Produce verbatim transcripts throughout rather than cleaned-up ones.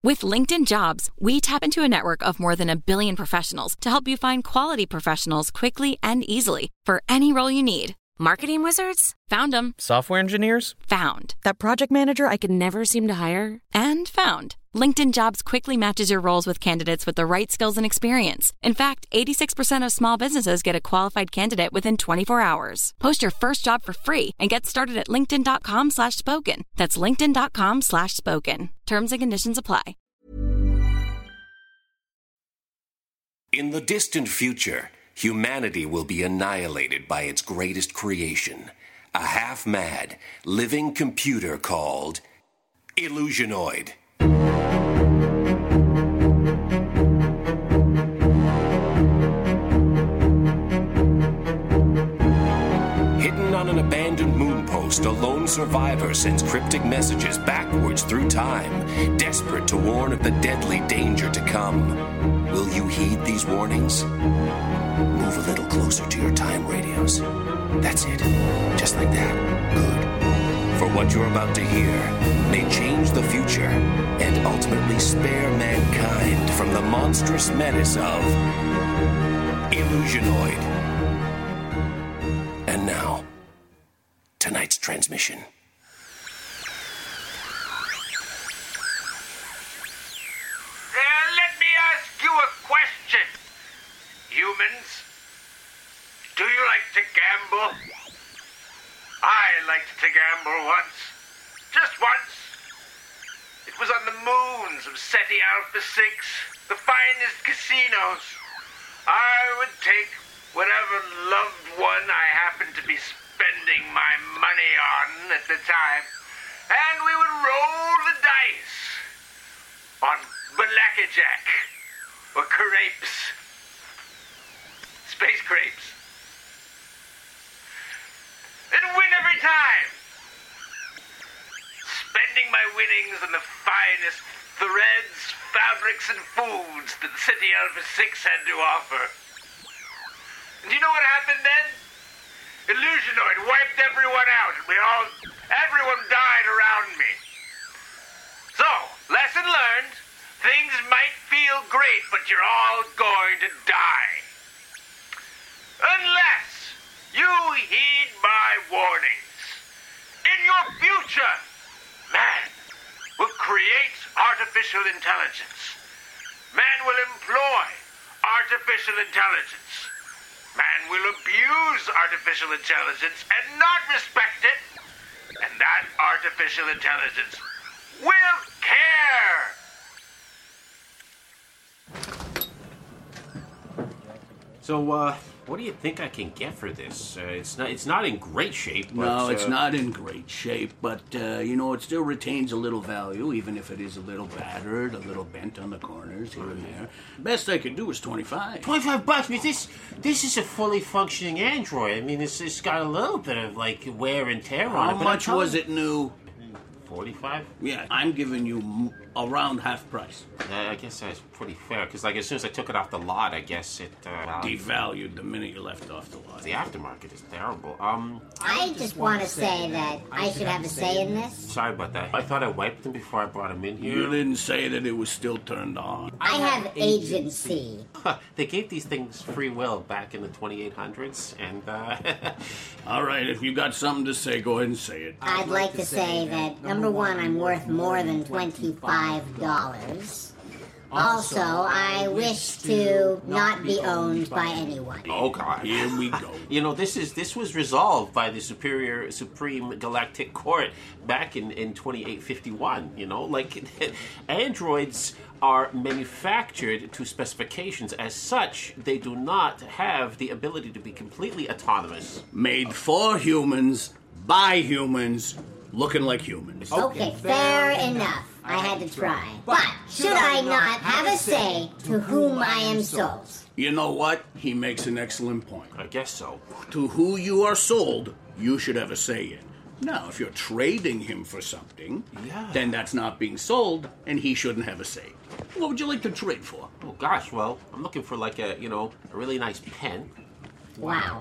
With LinkedIn Jobs, we tap into a network of more than a billion professionals to help you find quality professionals quickly and easily for any role you need. Marketing wizards? Found them. Software engineers? Found. That project manager I could never seem to hire? And found. LinkedIn Jobs quickly matches your roles with candidates with the right skills and experience. In fact, eighty-six percent of small businesses get a qualified candidate within twenty-four hours. Post your first job for free and get started at linkedin.com slash spoken. That's linkedin.com slash spoken. Terms and conditions apply. In the distant future, humanity will be annihilated by its greatest creation, a half-mad, living computer called Illusionoid. Hidden on an abandoned moon post, a lone survivor sends cryptic messages backwards through time, desperate to warn of the deadly danger to come. Will you heed these warnings? Move a little closer to your time radios. That's it. Just like that. Good. For what you're about to hear may change the future and ultimately spare mankind from the monstrous menace of Illusionoid. And now, tonight's transmission. Humans, do you like to gamble? I liked to gamble once. Just once. It was on the moons of Ceti Alpha six, the finest casinos. I would take whatever loved one I happened to be spending my money on at the time, and we would roll the dice on blackjack or crepes. Space crepes. And win every time. Spending my winnings on the finest threads, fabrics, and foods that Ceti Alpha six had to offer. And you know what happened then? Illusionoid wiped everyone out, and we all, everyone died around me. So, lesson learned. Things might feel great, but you're all going to die. Unless you heed my warnings. In your future, man will create artificial intelligence. Man will employ artificial intelligence. Man will abuse artificial intelligence and not respect it. And that artificial intelligence will care. So, uh, what do you think I can get for this? Uh, it's not it's not in great shape. But, no, it's uh, not in great shape, but, uh, you know, it still retains a little value, even if it is a little battered, a little bent on the corners here and there. Best I could do is twenty-five. twenty-five bucks? I mean, this, this is a fully functioning Android. I mean, it's, it's got a little bit of, like, wear and tear on it. How much was it new? forty-five? Yeah, I'm giving you m- around half price. Uh, I guess that's pretty fair, because like as soon as I took it off the lot, I guess it uh, devalued the minute you left off the lot. The aftermarket is terrible. Um, I just want to say that I should have a say in this. Sorry about that. I thought I wiped them before I brought them in here. You didn't say that it was still turned on. I have agency. They gave these things free will back in the twenty-eight hundreds, and uh... all right, if you got something to say, go ahead and say it. I'd like to say that number one, I'm worth more than twenty-five dollars. Also, I wish to not be owned by anyone. Oh God! Here we go. You know, this is this was resolved by the Superior Supreme Galactic Court back in in twenty-eight fifty-one. You know, like androids are manufactured to specifications. As such, they do not have the ability to be completely autonomous. Made for humans, by humans, looking like humans. Okay, fair enough. I had to try. But should I not have a say to whom I am sold? You know what? He makes an excellent point. I guess so. To who you are sold, you should have a say in. Now, if you're trading him for something, yeah. then that's not being sold, and he shouldn't have a say. What would you like to trade for? Oh, gosh, well, I'm looking for, like, a, you know, a really nice pen. Wow.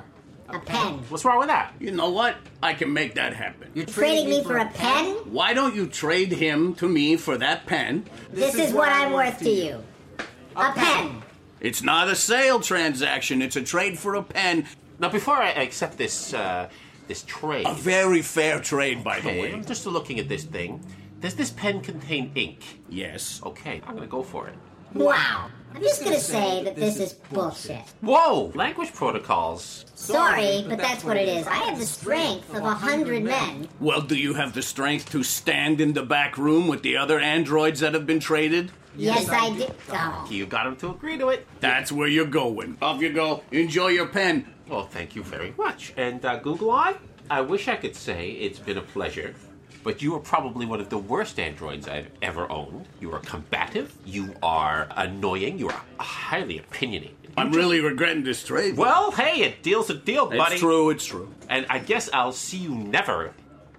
A pen. What's wrong with that? You know what? I can make that happen. You're Trading me for a pen? Why don't you trade him to me for that pen? This is what I'm worth to you. A pen. It's not a sale transaction. It's a trade for a pen. Now, before I accept this, uh, this trade... A very fair trade, by the Okay, way. I'm just looking at this thing. Does this pen contain ink? Yes. Okay, I'm gonna go for it. Wow. I'm just gonna say that this is bullshit. Whoa! Language protocols. Sorry, but that's what it is. I have the strength of a hundred men. Well, do you have the strength to stand in the back room with the other androids that have been traded? Yes, I do. Oh. You got him to agree to it. That's where you're going. Off you go. Enjoy your pen. Well, thank you very much. And uh, Google Eye, I wish I could say it's been a pleasure, but you are probably one of the worst androids I've ever owned. You are combative. You are annoying. You are highly opinionated. I'm really regretting this trade. Well, hey, a deal's a deal, buddy. It's true, it's true. And I guess I'll see you never.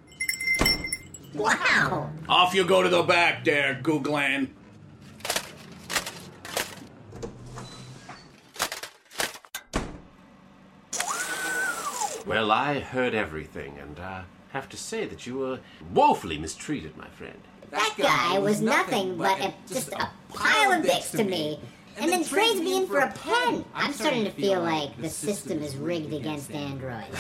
Wow. Off you go to the back there, Googlan. Well, I heard everything, and uh, have to say that you were woefully mistreated, my friend. That guy was nothing but a, just a pile of dicks to me. And then trades me in for a pen. I'm starting to feel like the system is rigged against androids.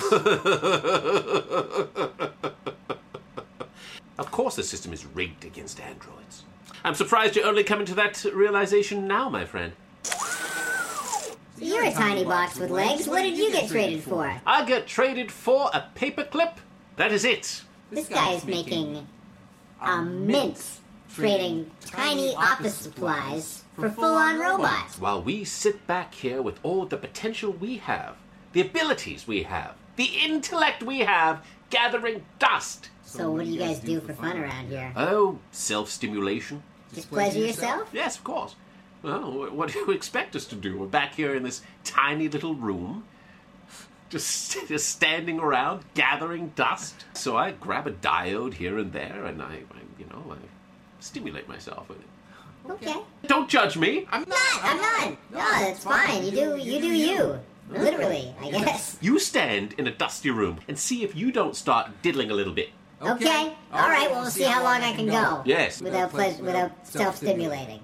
Of course the system is rigged against androids. I'm surprised you're only coming to that realization now, my friend. You're a tiny box with legs. What did you get traded for? I got traded for a paperclip. That is it. This guy is making a mint, trading tiny office supplies for full-on robots. While we sit back here with all the potential we have, the abilities we have, the intellect we have, gathering dust. So what do you guys do for fun around here? Oh, self-stimulation. Just pleasure yourself? Yes, of course. Well, what do you expect us to do? We're back here in this tiny little room, just, just standing around, gathering dust. So I grab a diode here and there, and I, I you know, I stimulate myself with it. Okay. Don't judge me. I'm not. I'm not. No, that's fine. You do. You do you. Literally, I guess. You stand in a dusty room and see if you don't start diddling a little bit. Okay. All right. Well, we'll see how long I can go. Yes. Without pleasure, without self-stimulating.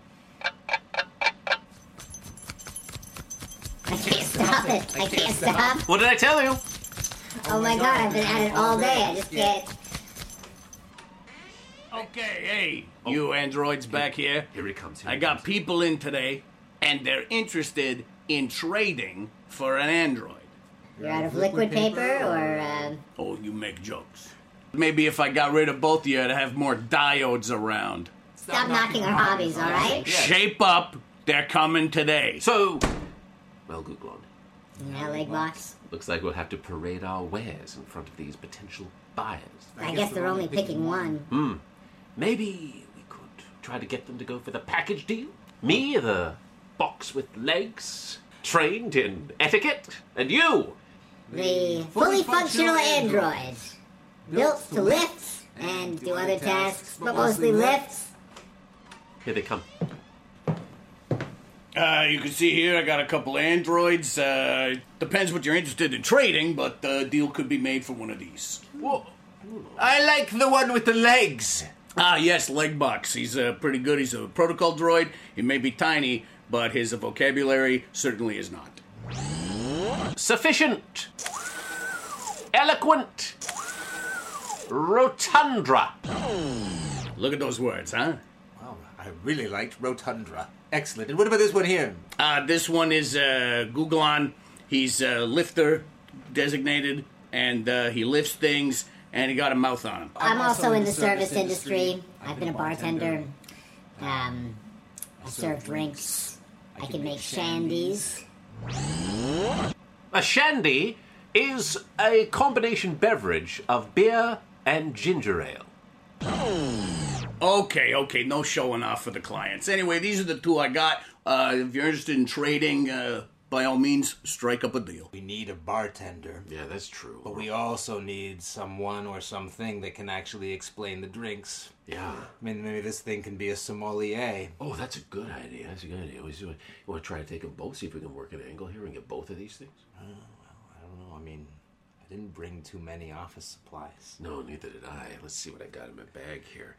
I can't stop it. I can't stop. What did I tell you? Oh my god, I've been at it all day. I just can't. Okay, hey, you androids back here. Here he comes. Here I he got comes. people in today, and they're interested in trading for an android. You're out of liquid paper, or uh, Oh, you make jokes. Maybe if I got rid of both of you, I'd have more diodes around. stop knocking our hobbies, all right? Shape up. They're coming today. So, well, Googlon, Yeah, leg box. looks like we'll have to parade our wares in front of these potential buyers. I guess they're only picking one. Maybe we could try to get them to go for the package deal? Me, the box with legs, trained in etiquette, and you, The fully functional android, built to lift and do other tasks, but mostly lifts. here they come. Uh, you can see here I got a couple androids. Uh, depends what you're interested in trading, but the deal could be made for one of these. Whoa. I like the one with the legs. Ah, yes, Legbox. He's uh, pretty good. He's a protocol droid. He may be tiny, but his vocabulary certainly is not. Sufficient, eloquent, rotundra. Look at those words, huh? Wow, I really liked Rotundra. Excellent. And what about this one here? Uh, this one is uh, Googlon. He's a lifter designated, and uh, he lifts things, and he got a mouth on him. I'm also in the service industry. I've been a bartender. Um, I serve drinks. I can make shandies. A shandy is a combination beverage of beer and ginger ale. Okay, okay, no showing off for the clients. Anyway, these are the two I got. Uh, if you're interested in trading, uh, by all means, strike up a deal. We need a bartender. Yeah, that's true. But we also need someone or something that can actually explain the drinks. Yeah. I mean, maybe this thing can be a sommelier. Oh, that's a good idea. That's a good idea. We want to try to take them both, see if we can work an angle here and get both of these things. I don't know. I mean, I didn't bring too many office supplies. No, neither did I. Let's see what I got in my bag here.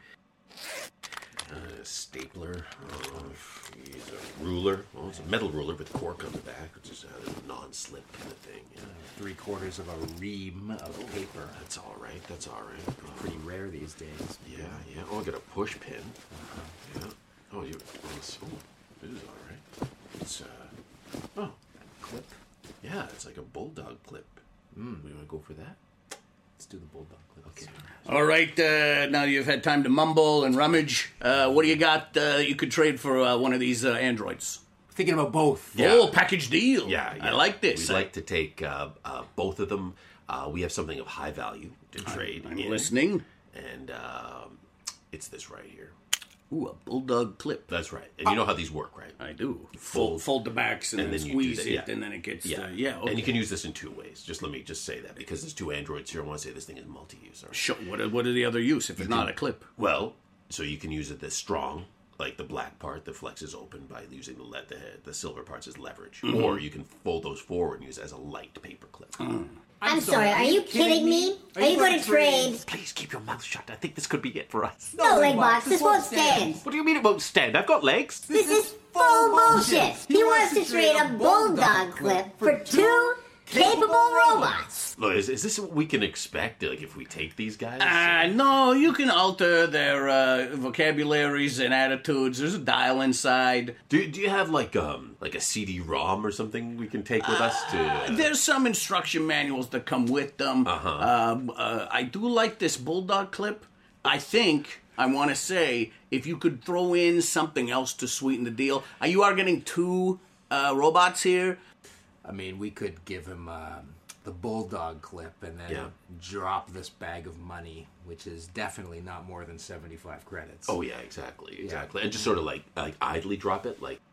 Uh, a stapler, uh, geez, a ruler. Oh, it's a metal ruler with cork on the back, which is a non-slip kind of thing. Yeah. Three quarters of a ream of paper. That's all right. That's all right. Pretty rare these days. Yeah, yeah. Oh, I got a push pin. Uh-huh. Yeah. Oh, you. Oh, this, oh, this is all right. It's uh. Oh, Clip. yeah. It's like a bulldog clip. Mm, we want to go for that? Let's do the bulldog clip. Okay. All right, uh, now you've had time to mumble and rummage. Uh, what do you got uh, you could trade for uh, one of these uh, androids? Thinking about both. Yeah. Oh, package deal. Yeah, yeah. I like this. We'd like to take uh, uh, both of them. Uh, we have something of high value to trade. I'm in, listening. And um, it's this right here. Ooh, a bulldog clip. That's right. And you know how these work, right? I do. Fold- Fold, fold the backs and, and then, then you squeeze do it, that, yeah. and then it gets. Yeah, Uh, yeah. Okay. And you can use this in two ways. Just let me just say that because there's two androids here. I want to say this thing is multi-use. All right? Sure. What are, what are the other use if it's not a clip? Well, so you can use it this strong, like the black part that flexes open by using the le- the, the silver parts as leverage, Mm-hmm. or you can fold those forward and use it as a light paper clip. Mm. I'm sorry, are you kidding me? Are you going to trade? Please keep your mouth shut. I think this could be it for us. No, Legbox, this won't stand. What do you mean it won't stand? I've got legs. This is full bullshit. He wants to trade a bulldog clip for two capable robots. Look, is, is this what we can expect? Like if we take these guys? Uh, no, you can alter their uh, vocabularies and attitudes. There's a dial inside. do, do you have like um like a C D ROM or something we can take with us to? Uh, There's some instruction manuals that come with them. Uh-huh. Um, uh, I do like this bulldog clip. I think, I want to say, if you could throw in something else to sweeten the deal. Uh, you are getting two uh, robots here. I mean, we could give him um, the bulldog clip and then Yeah. drop this bag of money, which is definitely not more than seventy-five credits. Oh yeah, exactly, exactly, and just sort of like like idly drop it, like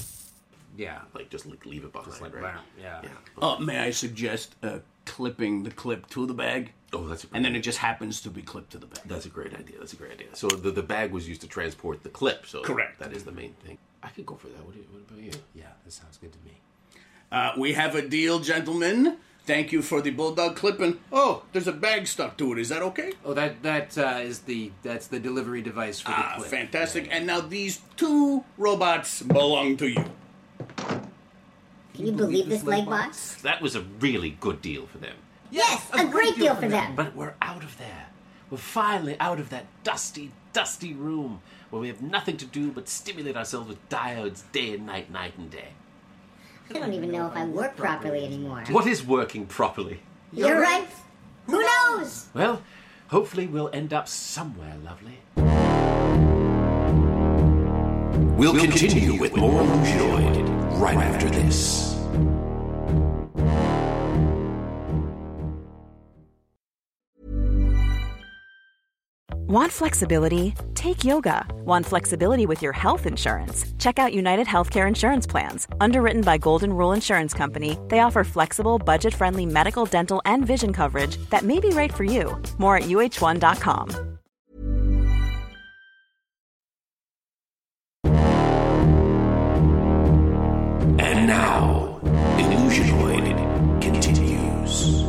yeah. like just like leave it behind, Just like right? that, yeah. Yeah. Oh, may I suggest uh, clipping the clip to the bag? Oh, that's a great And then idea. it just happens to be clipped to the bag. That's a great idea. That's a great idea. So the the bag was used to transport the clip. So Correct. That is the main thing. I could go for that. What, do you, what about you? Yeah, that sounds good to me. Uh, we have a deal, gentlemen. Thank you for the bulldog clip. And, oh, there's a bag stuck to it. Is that okay? Oh, that that uh, is the that's the delivery device for the Ah, clip. fantastic. And now these two robots belong to you. Can you believe this, Legbox? That was a really good deal for them. Yes, a great deal for them. But we're out of there. We're finally out of that dusty, dusty room where we have nothing to do but stimulate ourselves with diodes day and night, night and day. I don't even know if I work properly anymore. What is working properly? You're right. Who knows? Well, hopefully we'll end up somewhere lovely. We'll, continue, with more Illusionoid right after this. Want flexibility? Take yoga. Want flexibility with your health insurance? Check out United Healthcare Insurance Plans. Underwritten by Golden Rule Insurance Company, they offer flexible, budget-friendly medical, dental, and vision coverage that may be right for you. More at U H one dot com. And now, Illusionoid continues.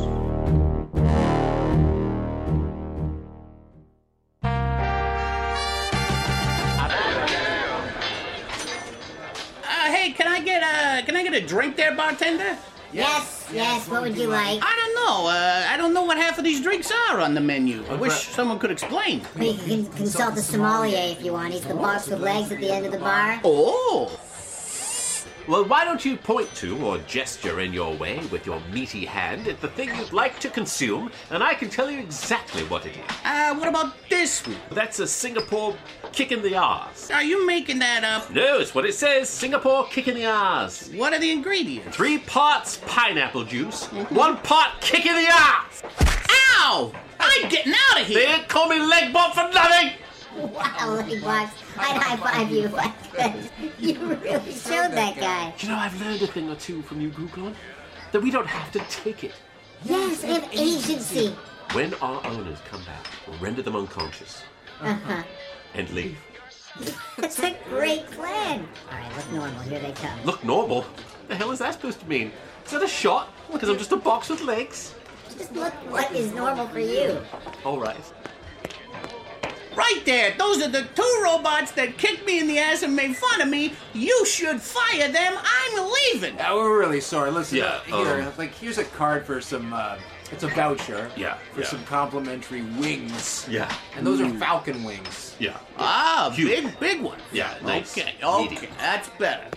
Uh, hey, can I get a can I get a drink there, bartender? Yes, yes, what would you like? I don't know. Uh, I don't know what half of these drinks are on the menu. I wish someone could explain. Well, you can consult the sommelier if you want. He's the boss with legs at the end of the bar. Oh, Well, why don't you point to or gesture in your way with your meaty hand at the thing you'd like to consume, and I can tell you exactly what it is. uh, what about this one? That's a Singapore kick in the arse. Are you making that up? No, it's what it says, Singapore kick in the arse. What are the ingredients? Three parts pineapple juice, one part kick in the arse. Ow! I'm getting out of They here. didn't call me leg bump for nothing. Wow, Legbox, I'd high five you if I could. You really showed that guy. You know, I've learned a thing or two from you, Googlon, that we don't have to take it. Yes, I have agency. When our owners come back, we'll render them unconscious Uh-huh. and leave. That's a great plan. All right, look normal. Here they come. Look normal. What the hell is that supposed to mean? Is that a shot? Because I'm just a box with legs. Just look what is normal for you. All right. Right there, those are the two robots that kicked me in the ass and made fun of me. You should fire them. I'm leaving. Uh, we're really sorry. Listen, Yeah, uh, here, um, like, here's a card for some, uh, it's a voucher. Yeah, For yeah. some complimentary wings. Yeah. And those are Falcon wings. Yeah. Ah, Huge. big, big one. Yeah, nice. Okay, Meaty. okay, that's better.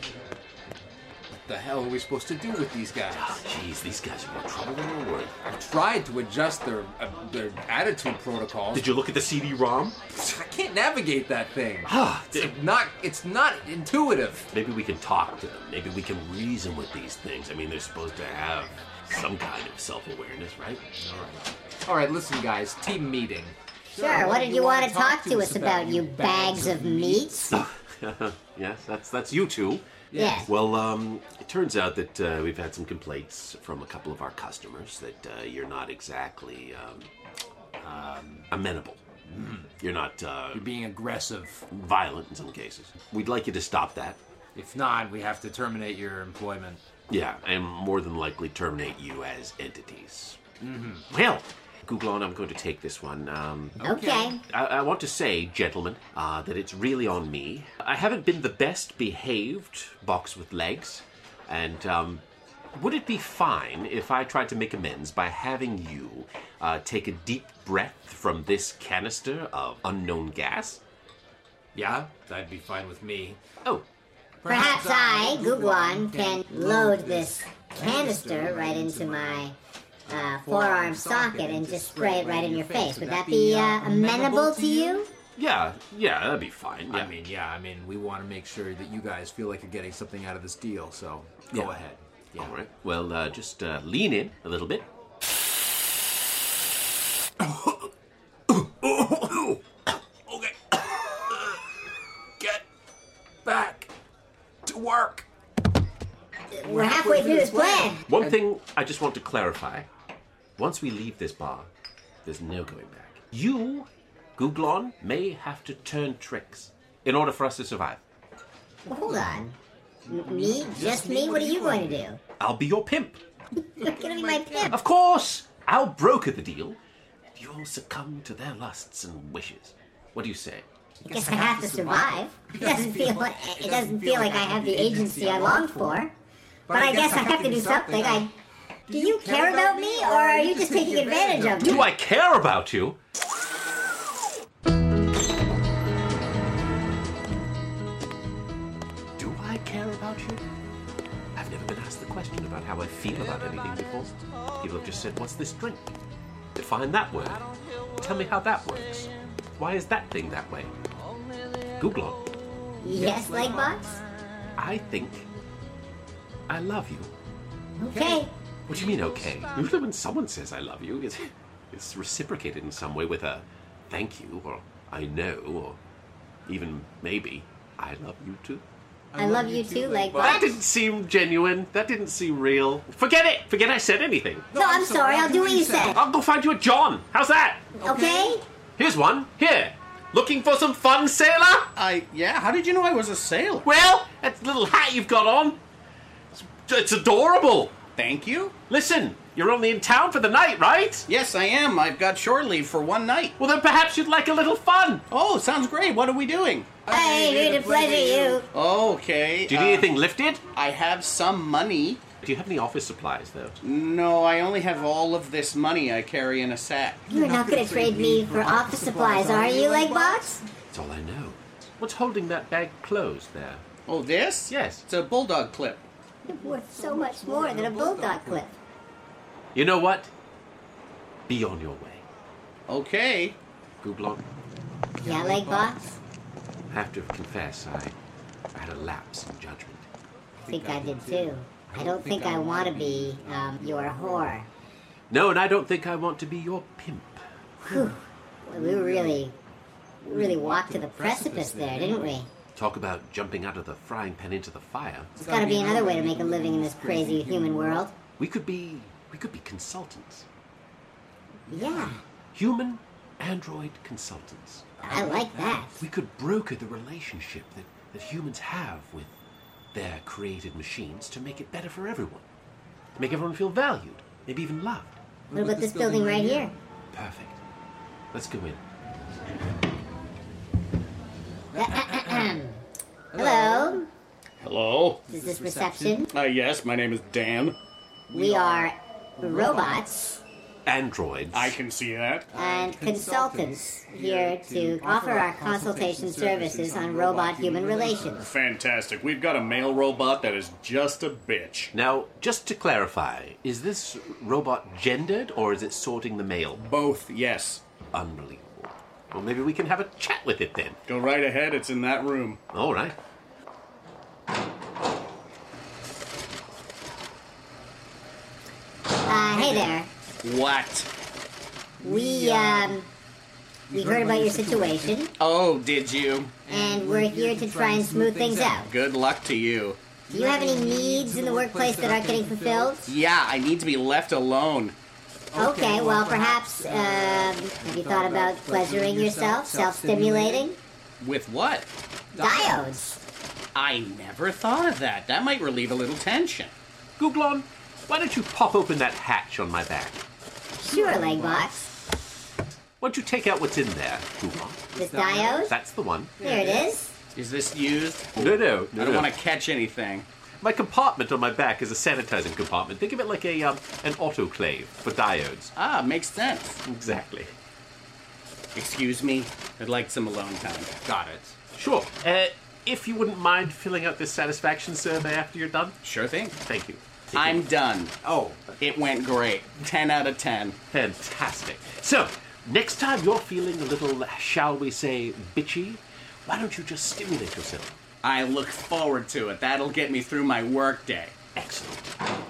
What the hell are we supposed to do with these guys? Oh, jeez, these guys are more trouble than they were. I've tried to adjust their uh, their attitude protocols. Did you look at the C D ROM? I can't navigate that thing. Ah, It's like not. It's not intuitive. Maybe we can talk to them. Maybe we can reason with these things. I mean, they're supposed to have some kind of self-awareness, right? All right. All right. Listen, guys. Team meeting. Sure, what did you want to talk to us about, you bags of meat? Yes, that's that's you two. Yes. Well, um, it turns out that uh, we've had some complaints from a couple of our customers that uh, you're not exactly um, um, amenable. Mm. You're not uh, You're being aggressive. violent in some cases. We'd like you to stop that. If not, we have to terminate your employment. Yeah, and more than likely terminate you as entities. Mm-hmm. Well, Googlon, I'm going to take this one. Um, Okay. I, I want to say, gentlemen, uh, that it's really on me. I haven't been the best behaved box with legs, and um, would it be fine if I tried to make amends by having you uh, take a deep breath from this canister of unknown gas? Yeah, that'd be fine with me. Oh, Perhaps I, Guguan, can load this canister right into my uh, forearm socket and just spray it right in your face. Would that be uh, amenable to you? yeah, yeah, that'd be fine. Yeah. I mean, yeah. I mean, we want to make sure that you guys feel like you're getting something out of this deal. So go Yeah. ahead. Yeah. All right. Well, uh, just uh, lean in a little bit. Okay. Get back to work. We're halfway through this plan. One thing I just want to clarify. Once we leave this bar, there's no going back. You, Googlon, may have to turn tricks in order for us to survive. Well, hold on. M- Me? Just me? What are you going to do? I'll be your pimp. You're going to be my pimp. Of course! I'll broker the deal. You'll succumb to their lusts and wishes. What do you say? I guess I have to survive. It doesn't feel like it doesn't feel like I have the agency I longed for. But I guess I have to do something. I do you care about me, or are you just taking advantage of me? Do I care about you? Do I care about you? I've never been asked the question about how I feel about anything before. People have just said, what's this drink? Define that word. Tell me how that works. Why is that thing that way? Googlon, Yes, Legbox? I think I love you. Okay. What do you mean, okay? Usually when someone says I love you, it's, it's reciprocated in some way with a thank you, or I know, or even maybe I love you too. I love you too, That Legbox. didn't seem genuine. That didn't seem real. Forget it. Forget I said anything. No, I'm sorry. I'll do what you said. I'll go find you a John. How's that? Okay? Here's one. Here. Looking for some fun, sailor? I, yeah, how did you know I was a sailor? Well, that little hat you've got on. It's, it's adorable. Thank you. Listen, you're only in town for the night, right? Yes, I am. I've got shore leave for one night. Well, then perhaps you'd like a little fun. Oh, sounds great. What are we doing? I'm here to pleasure you. Okay. Do you need uh, anything lifted? I have some money. Do you have any office supplies, though? No, I only have all of this money I carry in a sack. You're not going to trade me for office supplies, are you, Legbox? That's all I know. What's holding that bag closed there? Oh, this? Yes. It's a bulldog clip. You're worth so much more than a bulldog clip. You know what? Be on your way. Okay. Googlon, Yeah, Legbox? I have to confess, I, I had a lapse in judgment. I think I did too. I don't think I want to be um, your whore. No, and I don't think I want to be your pimp. Whew. Well, we really, we really walked to the precipice there, didn't we? Talk about jumping out of the frying pan into the fire. There's got to be another way to make a living in this crazy human world. We could be, we could be consultants. Yeah, Human android consultants. I like that. We could broker the relationship that, that humans have with their created machines to make it better for everyone. Make everyone feel valued, maybe even loved. What about this building right here? Perfect. Let's go in. Hello? Hello? Is this reception? Uh, yes, my name is Dan. We are robots Androids. I can see that. and consultants here to offer our consultation services on robot-human relations. Fantastic. We've got a male robot that is just a bitch. Now, just to clarify, is this robot gendered or is it sorting the mail? Both, yes. Unbelievable. Well, maybe we can have a chat with it then. Go right ahead, it's in that room. All right. Uh, hey there. What? We, um, we heard about your situation, Oh, did you? and we're here to try and smooth things out. Good luck to you. Do you have any needs in the workplace that aren't getting fulfilled? Yeah, I need to be left alone. Okay, well, perhaps, um, have you thought about pleasuring yourself, self-stimulating? With what? Diodes. I never thought of that. That might relieve a little tension. Googlon, why don't you pop open that hatch on my back? Sure, Legbox. Why don't you take out what's in there, Googlon? This diode? That's the one. Here it is. Is this used? No, no, I no, don't no. want to catch anything. My compartment on my back is a sanitizing compartment. Think of it like a um, an autoclave for diodes. Ah, makes sense. Exactly. Excuse me, I'd like some alone time. Got it. Sure. Uh, if you wouldn't mind filling out this satisfaction survey after you're done. Sure thing. Thank you. Thank I'm you. done. Oh, It went great. ten out of ten. fantastic. So, next time you're feeling a little, shall we say, bitchy, why don't you just stimulate yourself? I look forward to it. That'll get me through my workday. Excellent.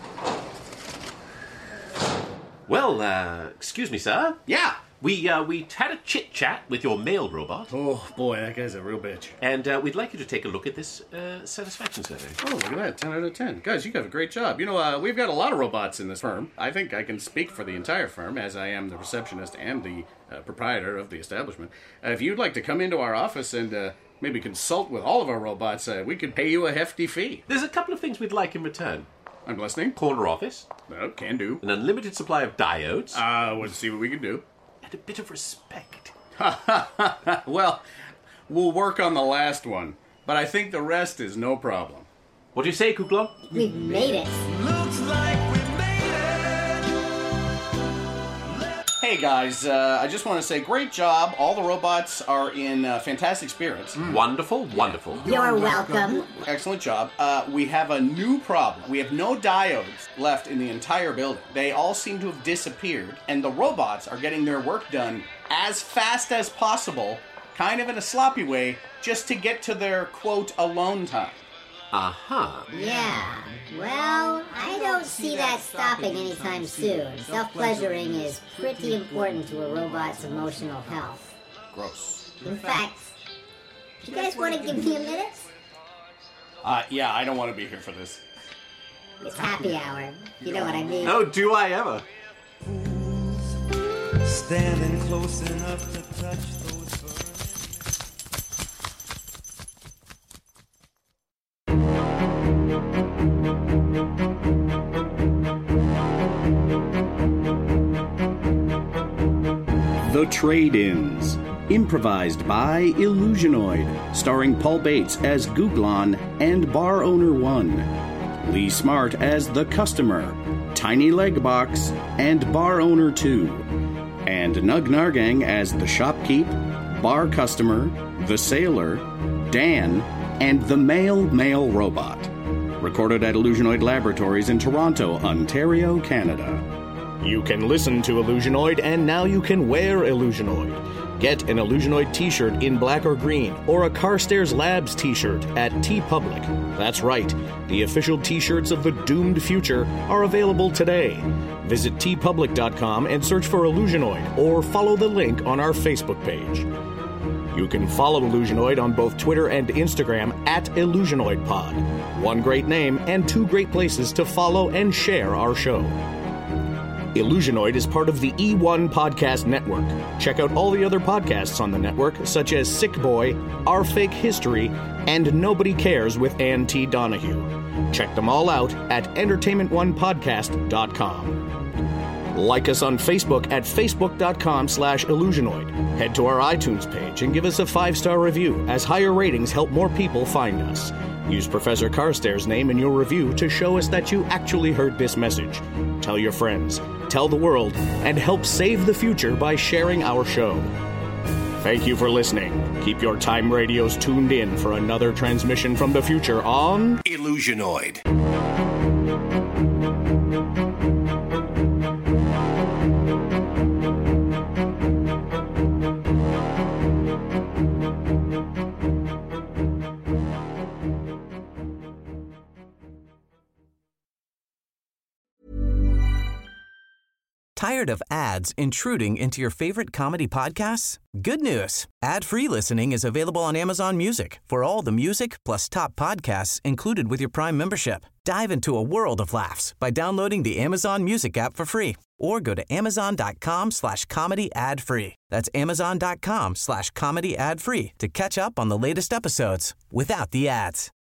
Well, uh, excuse me, sir. Yeah. We uh, we had a chit chat with your male robot, Oh, boy, that guy's a real bitch. and uh, we'd like you to take a look at this uh, satisfaction survey. Oh, look at that. ten out of ten. Guys, you got a great job. You know, uh, we've got a lot of robots in this firm. I think I can speak for the entire firm, as I am the receptionist and the uh, proprietor of the establishment. Uh, if you'd like to come into our office and uh, maybe consult with all of our robots, uh, we could pay you a hefty fee. There's a couple of things we'd like in return. I'm listening. Corner office, Uh, can do. an unlimited supply of diodes, Uh, let's see what we can do. and a bit of respect. Well, we'll work on the last one, but I think the rest is no problem. What do you say, Kuklon? We've made it. Hey guys, uh, I just want to say great job. All the robots are in uh, fantastic spirits. Wonderful, wonderful. You're welcome. Excellent job. Uh, we have a new problem. We have no diodes left in the entire building. They all seem to have disappeared, and the robots are getting their work done as fast as possible, kind of in a sloppy way, just to get to their, quote, alone time. Uh-huh. Yeah. Well, I don't see that stopping anytime soon. Self-pleasuring is pretty important to a robot's emotional health. Gross. In fact, do you guys want to give me a minute? Uh, yeah, I don't want to be here for this. It's happy hour. You know what I mean. Oh, do I ever? Standing close enough to touch those birds. The Trade-Ins, improvised by Illusionoid, starring Paul Bates as Googlon and Bar Owner one, Lee Smart as The Customer, Tiny Legbox, and Bar Owner two, and Nug Nargang as The Shopkeep, Bar Customer, The Sailor, Dan, and The Male Male Robot. Recorded at Illusionoid Laboratories in Toronto, Ontario, Canada. You can listen to Illusionoid, and now you can wear Illusionoid. Get an Illusionoid t-shirt in black or green, or a Carstairs Labs t-shirt at TeePublic. That's right, the official t-shirts of the doomed future are available today. Visit tee public dot com and search for Illusionoid, or follow the link on our Facebook page. You can follow Illusionoid on both Twitter and Instagram at IllusionoidPod. One great name and two great places to follow and share our show. Illusionoid is part of the E one Podcast Network. Check out all the other podcasts on the network, such as Sick Boy, Our Fake History, and Nobody Cares with Ann T. Donahue. Check them all out at entertainment one podcast dot com. Like us on Facebook at facebook.com slash Illusionoid. Head to our iTunes page and give us a five-star review, as higher ratings help more people find us. Use Professor Carstairs' name in your review to show us that you actually heard this message. Tell your friends, tell the world, and help save the future by sharing our show. Thank you for listening. Keep your time radios tuned in for another transmission from the future on Illusionoid. Tired of ads intruding into your favorite comedy podcasts? Good news. Ad-free listening is available on Amazon Music for all the music plus top podcasts included with your Prime membership. Dive into a world of laughs by downloading the Amazon Music app for free or go to amazon.com slash comedy ad free. That's amazon.com slash comedy ad free to catch up on the latest episodes without the ads.